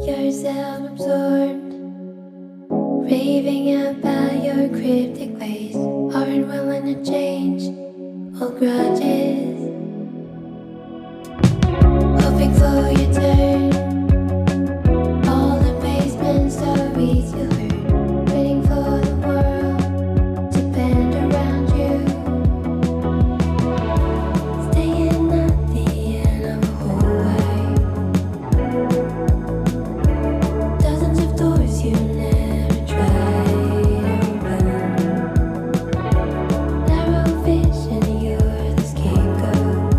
You're self-absorbed, raving about your cryptic ways. Aren't willing to change old grudges, hoping for your turn. All the basement stories you heard, waiting for the world to bend around you. Staying at the end of a hallway, dozens of doors you never tried open. Narrow vision, you're the scapegoat.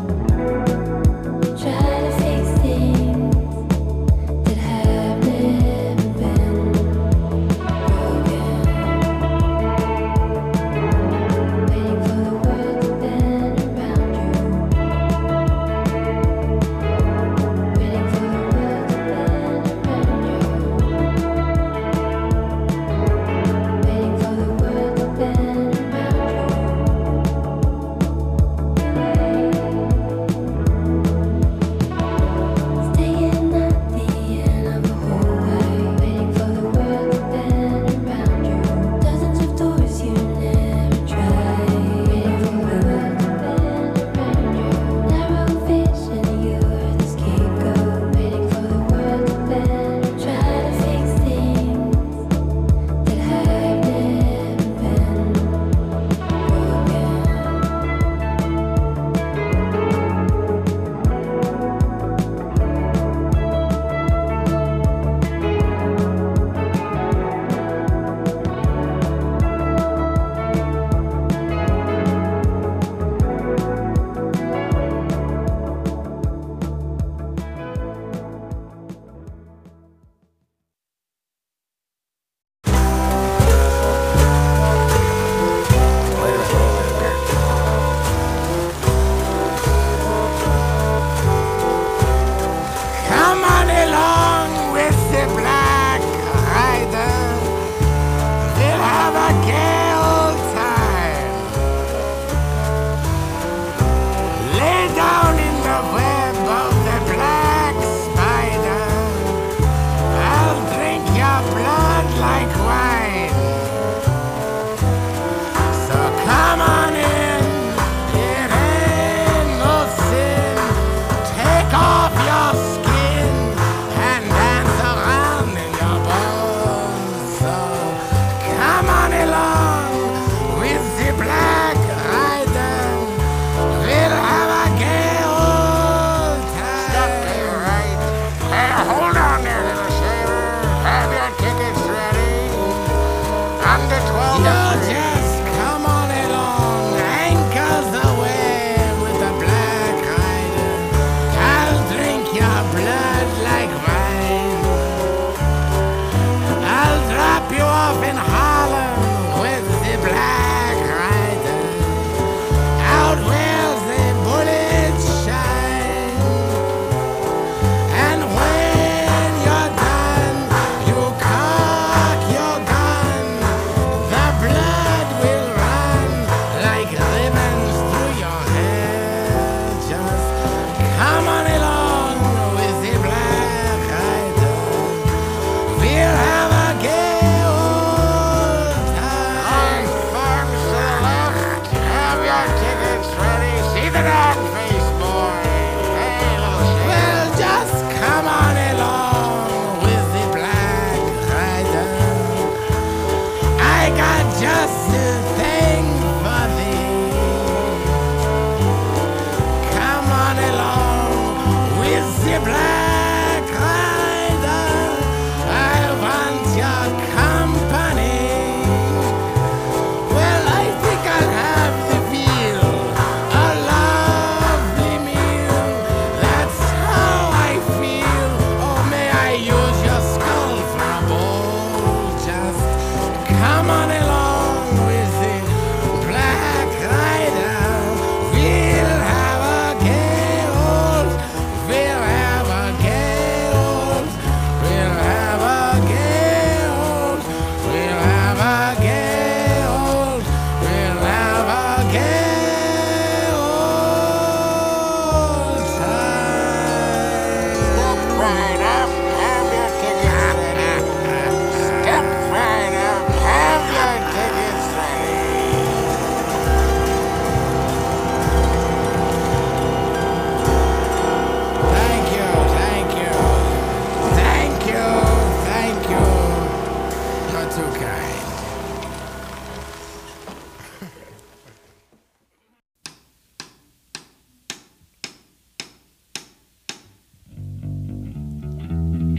Try to fix things that have never been broken. Waiting for the world to bend around you. Waiting for the world to bend around you. Waiting for the world to bend around you. Staying at the end of a hallway, waiting for the world to bend around you. Dozens of doors you never tried, waiting for the world to bend around you. Narrow vision, you're the scapegoat, waiting for the world to bend. Try to fix things that have never been broken. Come on along with the Black Rider. We'll have a gay old time. Lay down in the web of the black spider. I'll drink your blood like wine. So come on in, it ain't no sin. Take off your skin and dance around in your bones. So come on along with the Black Rider. We'll have a gay old time. Stop me right. Hey, hold on there, little shaver. Have your tickets ready. Under 12. You just come on along, anchors away with the Black Rider. I'll drink your blood like wine. I'll drop you off in Harlem with the Black Rider. Out where the bullets shine. And when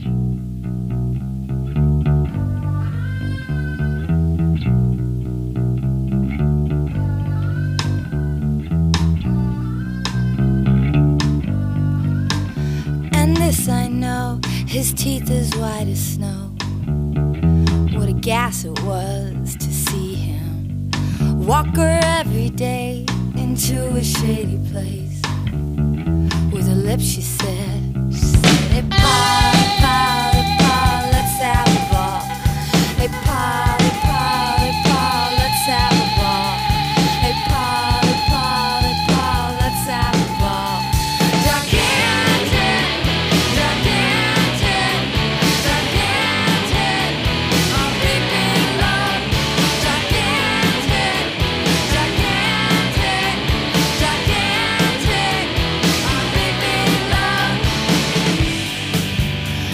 And this I know, his teeth as white as snow. What a gas it was to see him walk her every day into a shady place. With her lips she said, hey Paul, Paul, hey Paul, let's have a ball. Hey Paul, hey Paul, hey Paul, let's have a ball. Hey Paul, hey Paul, hey Paul, let's have a ball. Gigantic, gigantic, gigantic, a big, big love. Gigantic, gigantic, gigantic, a big, big love.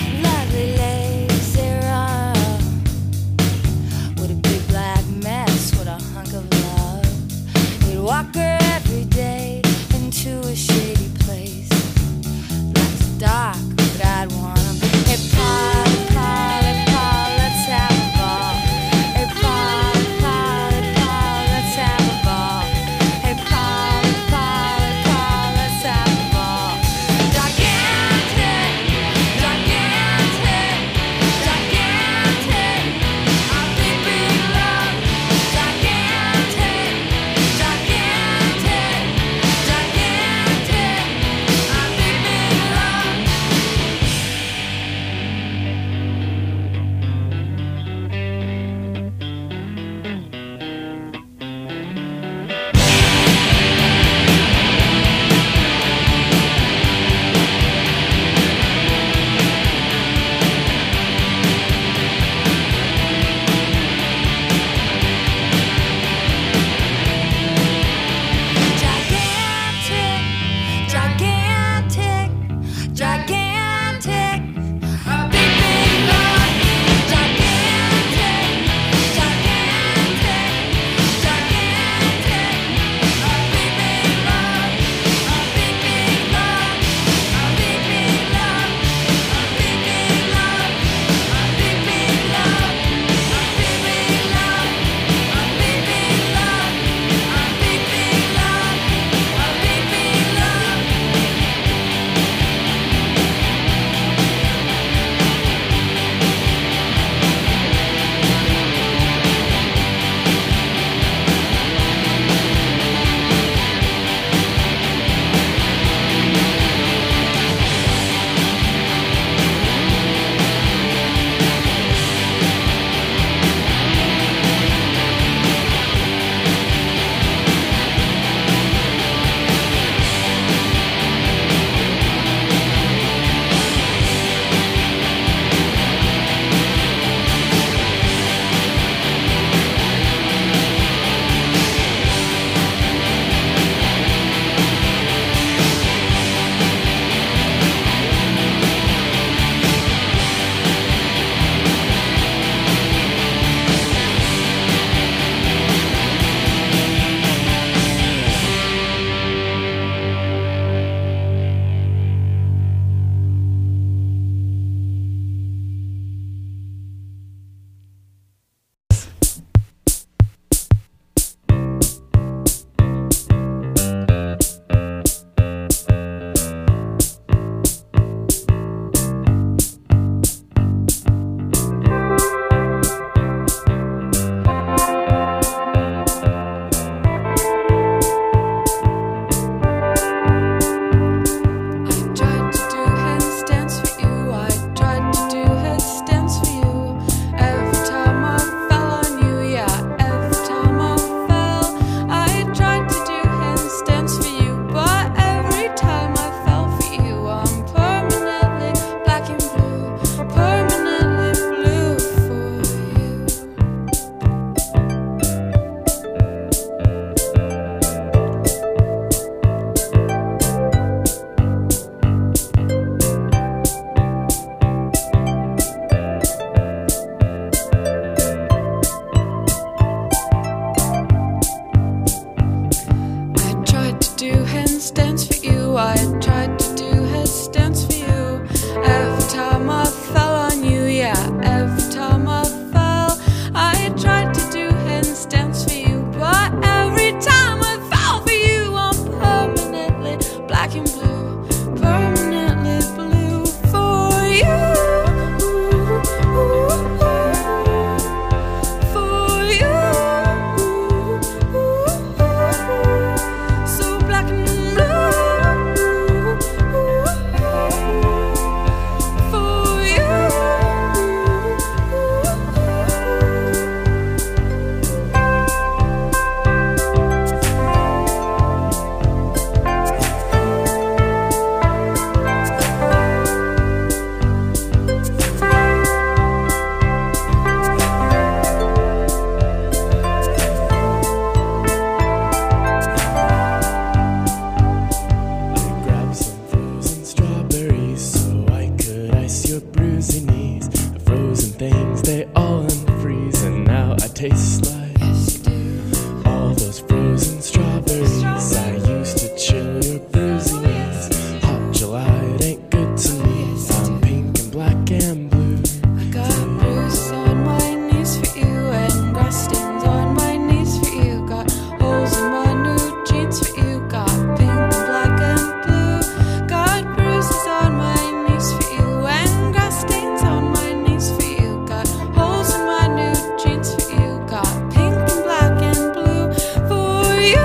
the bruising knees, the frozen things, they all unfreeze. And now I taste like all those frozen strawberries. I used to chill your bruising knees. Hot July, it ain't good to me. I'm pink and black and blue. I got bruises on my knees for you and grass stains on my knees for you. Got holes in my new jeans for you. Got pink and black and blue. Got bruises on my knees for you and grass stains on my knees for you. Got holes in my new jeans for you. Got pink and black and blue for you.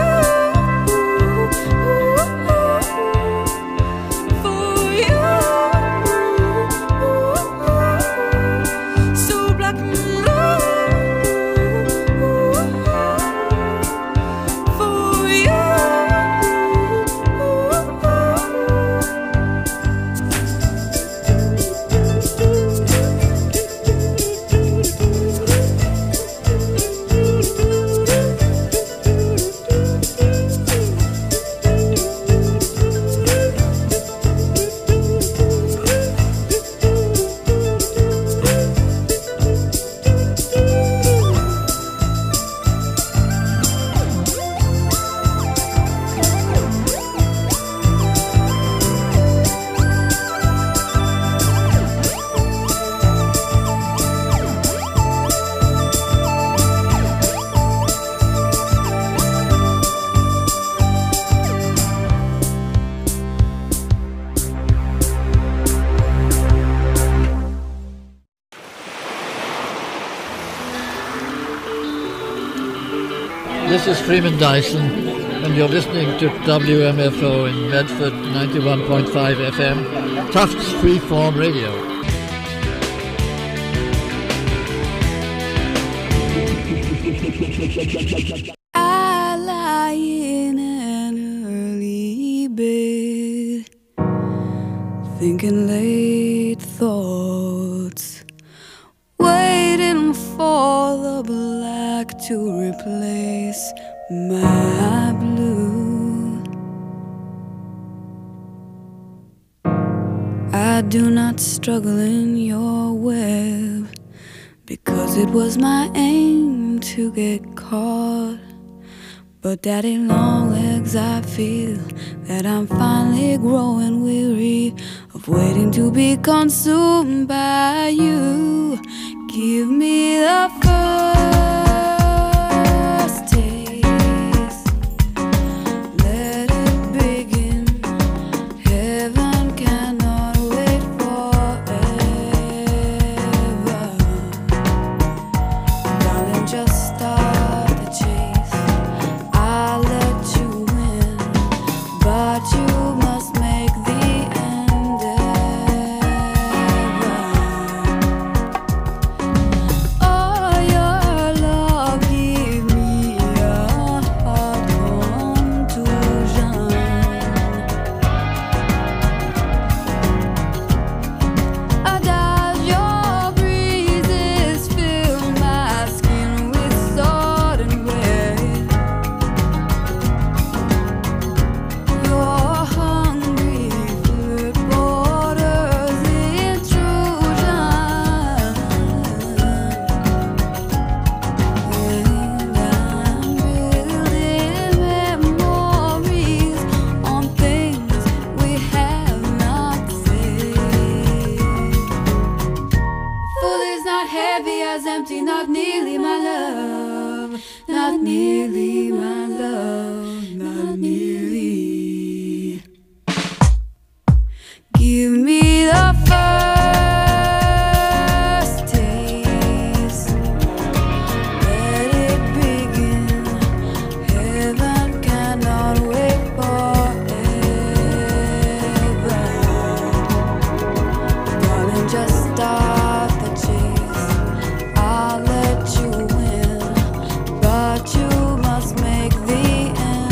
For you. So black and blue for you. This is Freeman Dyson, and you're listening to WMFO in Medford 91.5 FM, Tufts Freeform Radio. I lie in an early bed, thinking late thoughts, waiting for the black to replace my blue. I do not struggle in your web, because it was my aim to get caught. But daddy long legs, I feel that I'm finally growing weary of waiting to be consumed by you. Give me the first taste, let it begin. Heaven cannot wait forever. Darling, just start the chase. I'll let you win, but you must make the end ever. Oh, your love give me a heart contusion. Does your breezes fill my skin with sudden wet? Your hungry flirt borders intrusion, and I'm building memories on things we have not said. Full is not heavy as empty, not nearly my love, not nearly my love, not nearly. Give me the first taste, let it begin. Heaven cannot wait forever. Darling, just start the chase. I'll let you win, but you must make the end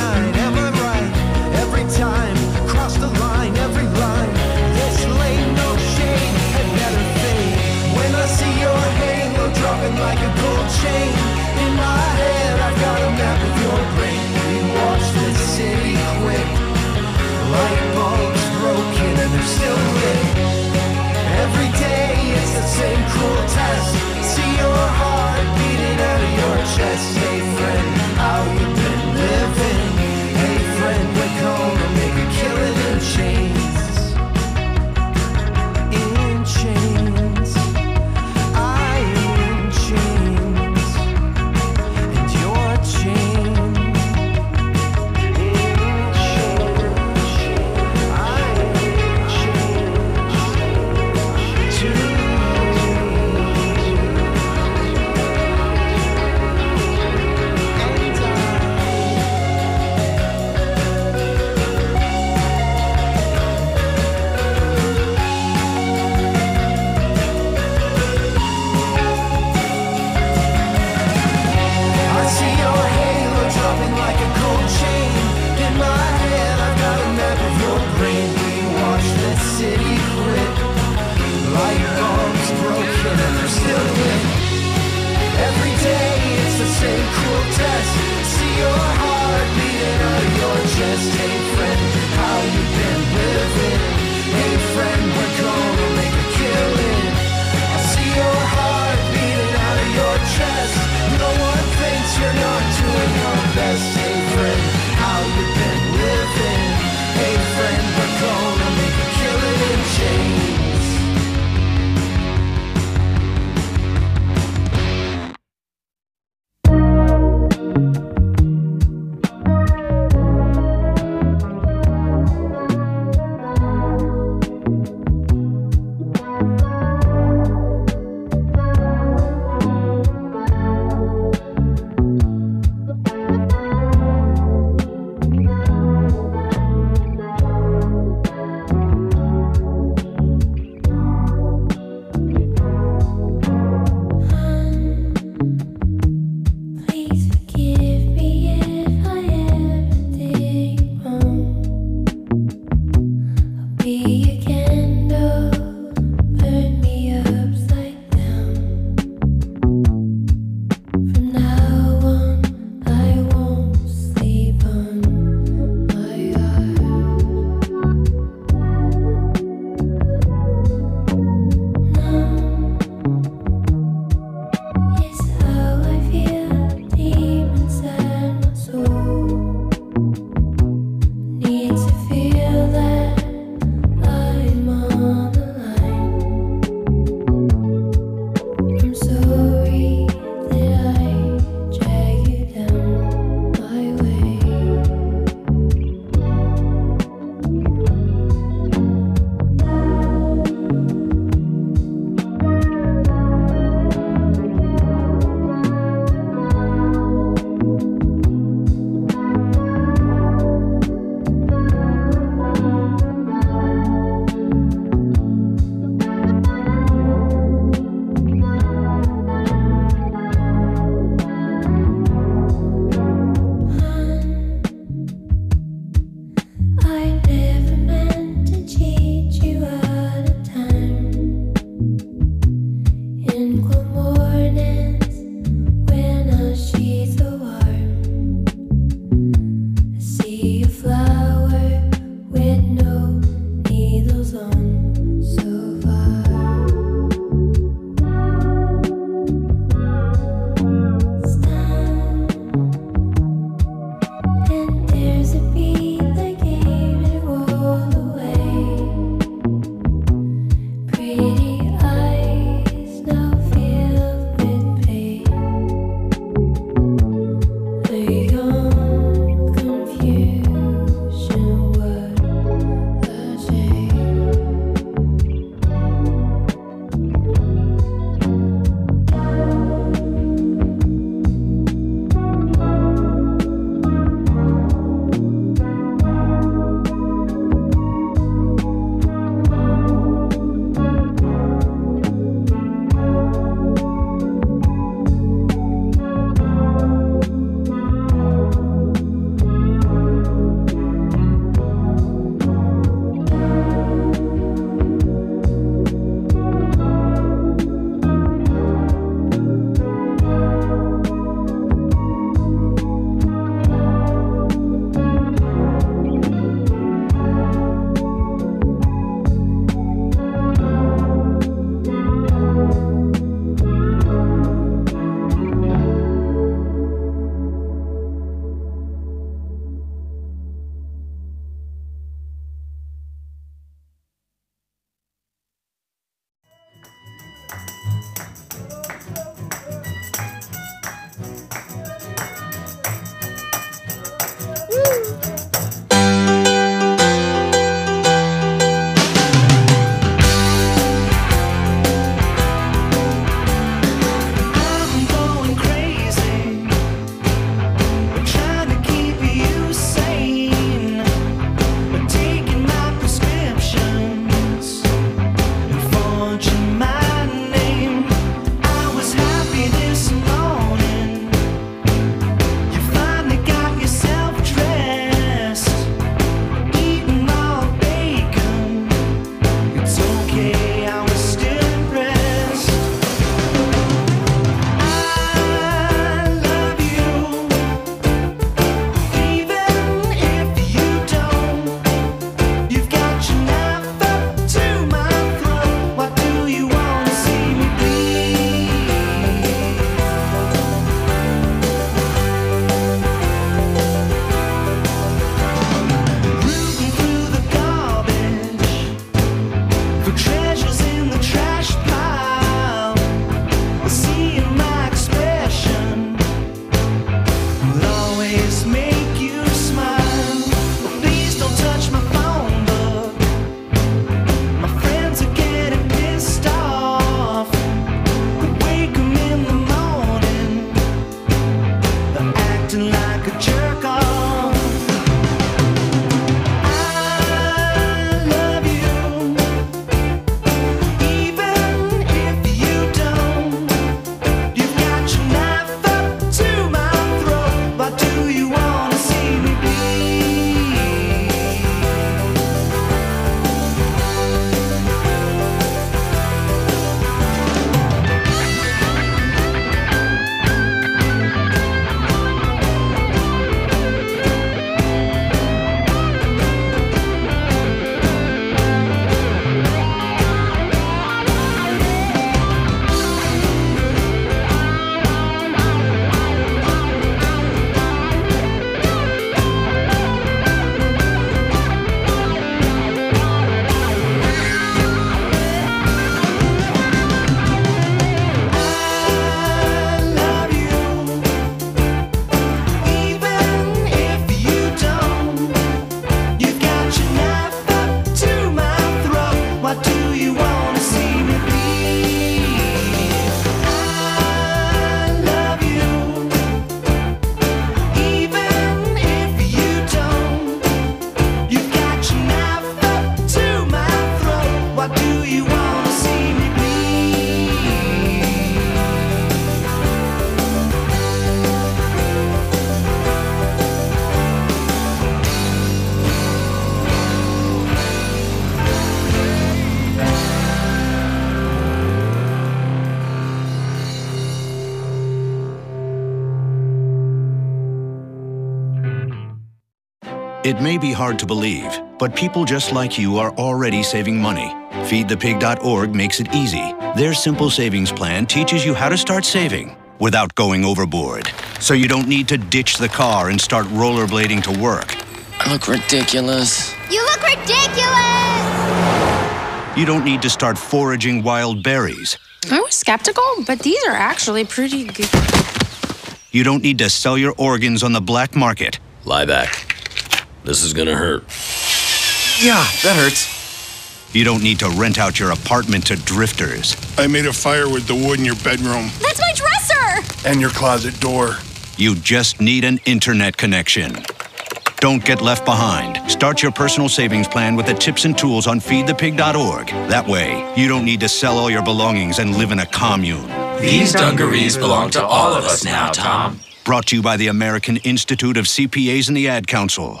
It may be hard to believe, but people just like you are already saving money. FeedThePig.org makes it easy. Their simple savings plan teaches you how to start saving without going overboard. So you don't need to ditch the car and start rollerblading to work. I look ridiculous. You look ridiculous! You don't need to start foraging wild berries. I was skeptical, but these are actually pretty good. You don't need to sell your organs on the black market. Lie back. This is gonna hurt. Yeah, that hurts. You don't need to rent out your apartment to drifters. I made a fire with the wood in your bedroom. That's my dresser! And your closet door. You just need an internet connection. Don't get left behind. Start your personal savings plan with the tips and tools on feedthepig.org. That way, you don't need to sell all your belongings and live in a commune. These dungarees belong to all of us now, Tom. Brought to you by the American Institute of CPAs and the Ad Council.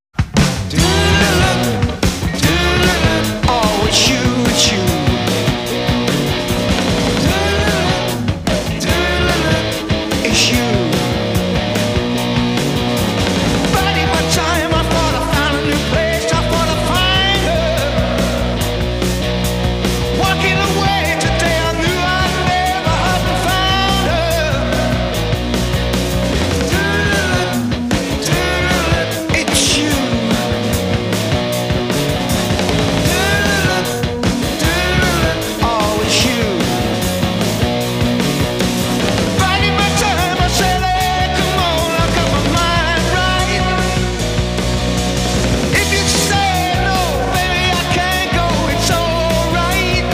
Oh, it's you, it's you. It's you. Biding my time, I thought I found a new place. I thought I'd find her. Walking away today, I knew I'd never have found her. It's you. Oh, it's you. Biding my time, I said, hey, come on, I got my mind right. If you say no, baby, I can't go, it's alright.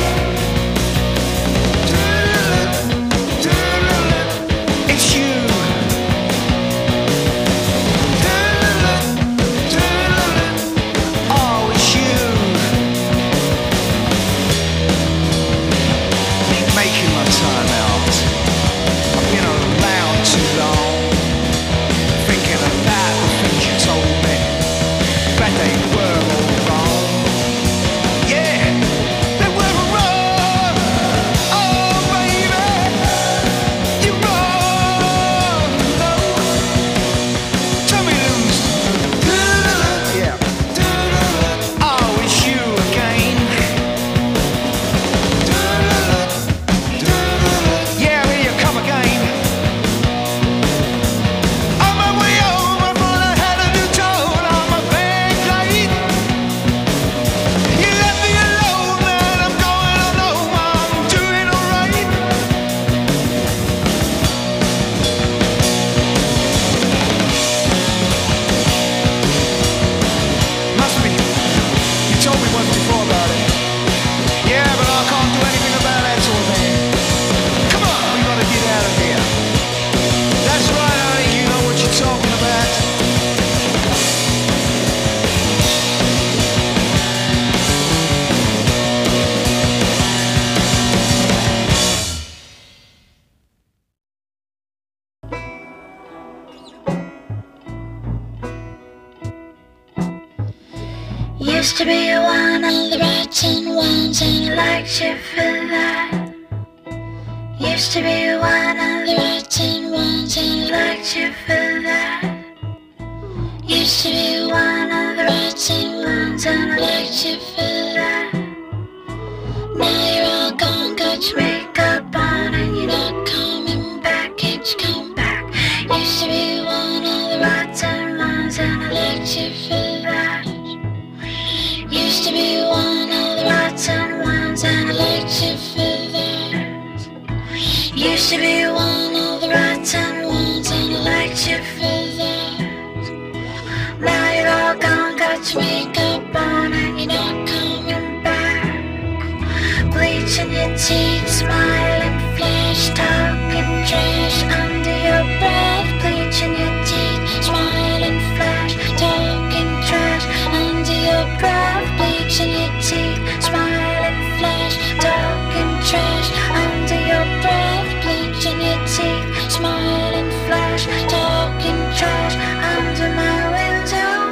It's you. Oh, it's you. Making my time out. I've been around too long, thinking about the things you told me, but they were all wrong. Yeah, they were wrong. Oh, baby, you're wrong. No, tell me who's. Yeah. Oh, it's you again. Yeah, here you come again. On my way home, I thought I had a new tone on my backlight. You left me alone, man, I'm going on home, I'm doing alright. Must be. You told me once before about it. Yeah, but I can't do anything about that sort of thing. Come on, we gotta get out of here. That's right, honey, you know what you're talking about. Used to be one of the rotten ones, and I liked you for that. Used to be one of the rotten ones, and I liked you for that. Used to be one of the rotten ones, and I liked you for that. Now you're all gone, got your makeup on, and you're not coming back. Can't you come back? Used to be one of the rotten ones, and I liked you for that. Used to be one of the rotten ones, and I liked you for that. Used to be one of the rotten ones, and I liked you for that. Now you're all gone, got your makeup on, and you're not coming back. Bleaching your teeth, smiling, flash, talking trash under your breath. Bleaching your teeth, smiling, flash, talking trash under your breath. Bleaching your teeth, smiling, flash, talking trash under your breath. Bleaching your teeth, smiling, flash, talking trash under my window.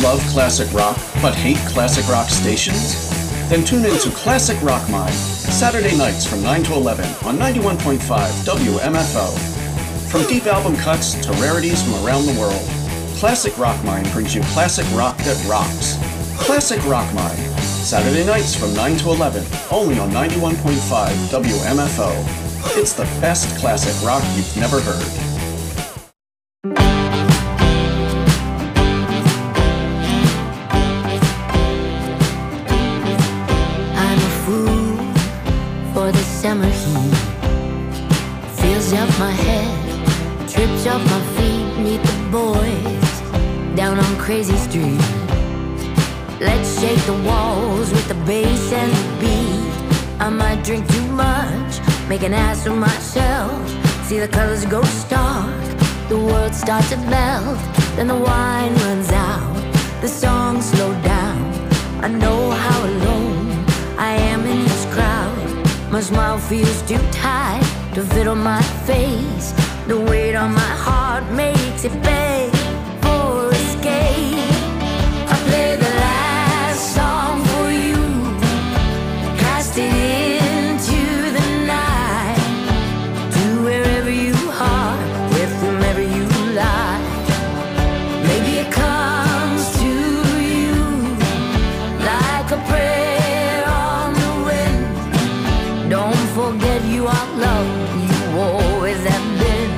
love classic rock but hate classic rock stations? Then tune in to Classic Rock Mine, Saturday nights from 9 to 11 on 91.5 WMFO. From deep album cuts to rarities from around the world, Classic Rock Mine brings you classic rock that rocks. Classic Rock Mine, Saturday nights from 9 to 11, only on 91.5 WMFO. It's the best classic rock you've never heard. Summer heat fills up my head, trips up my feet. Meet the boys down on Crazy Street. Let's shake the walls with the bass and the beat. I might drink too much, make an ass of myself. See the colors go stark, the world starts to melt. Then the wine runs out, the songs slow down. I know how alone I am in this crowd. My smile feels too tight to fit on my face. The weight on my heart makes it beg for escape. I play the last song for you, cast it into the night, to wherever you are, with whomever you lie. Maybe it comes to you like a prayer on the wind. Don't forget you are loved, you always have been.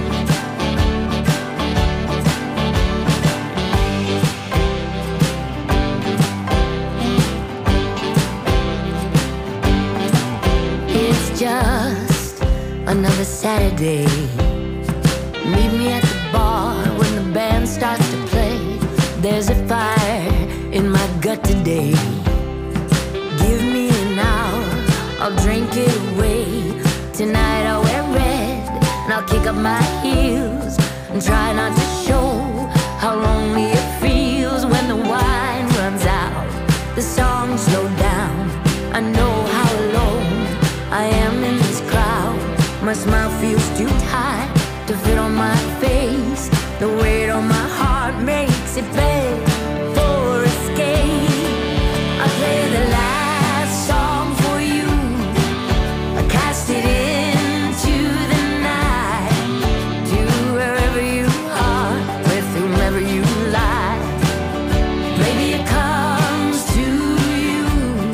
It's just another Saturday. Meet me at the bar when the band starts to play. There's a fire in my gut today. Give me an hour, I'll drink it away. Tonight I'll wear red and I'll kick up my heels and try not to show how lonely it feels when the wine runs out, the songs slow down. I know how alone I am in this crowd. My smile feels too tight to fit on my face. The weight on my heart makes it beg for escape. I play the last song for you, I cast it into the night, to wherever you are, with whomever you lie. Maybe it comes to you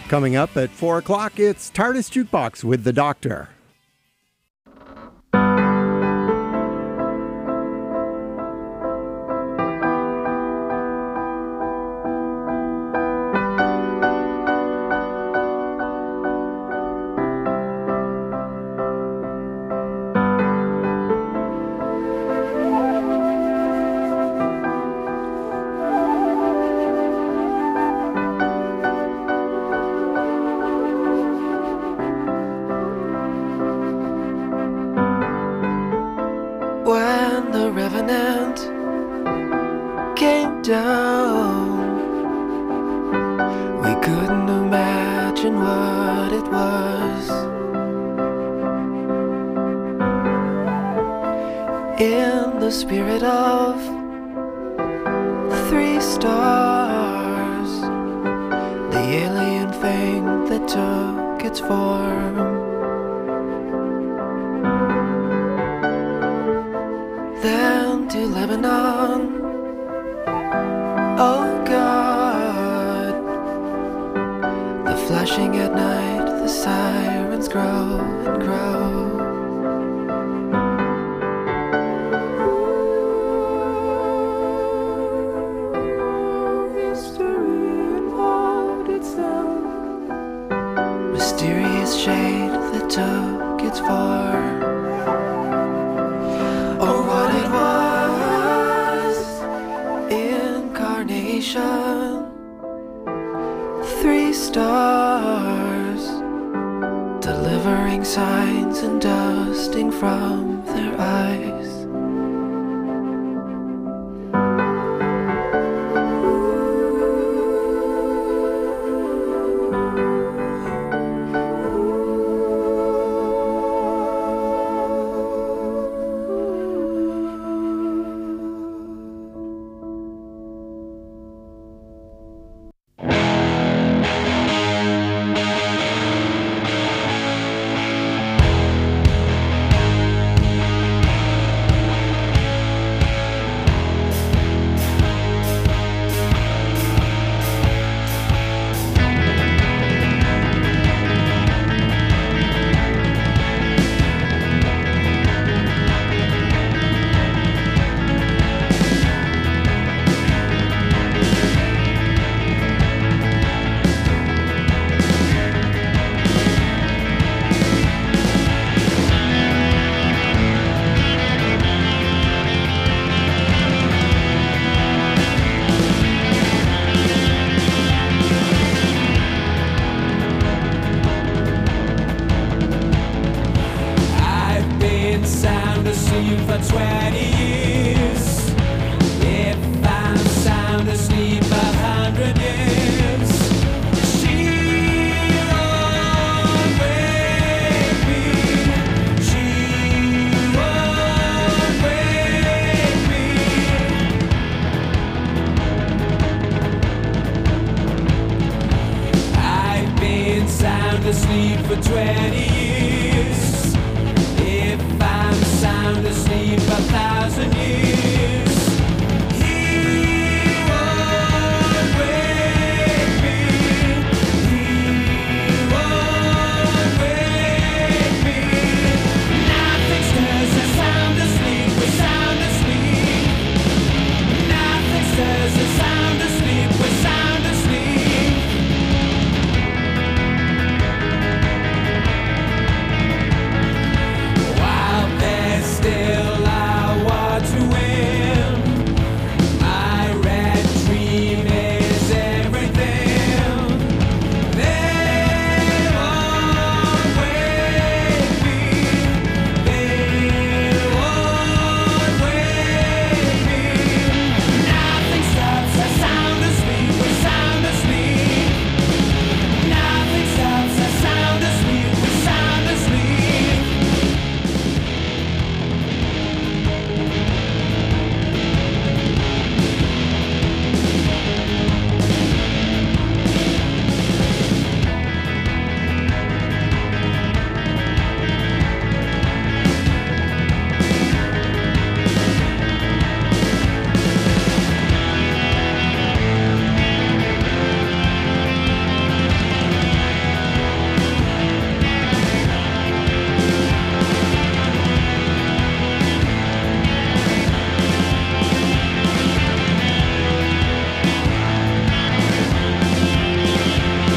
Coming up at 4 o'clock, it's TARDIS Jukebox with the Doctor. When the Revenant came down, we couldn't imagine what it was. In the spirit of the 3 stars, the alien thing that took its form. Then to Lebanon, oh God, the flashing at night, the sirens grow and grow. History involved itself, mysterious shade that took its form. Or what it was, incarnation, 3 stars, delivering signs and dusting from their eyes. Sound asleep for 20 years.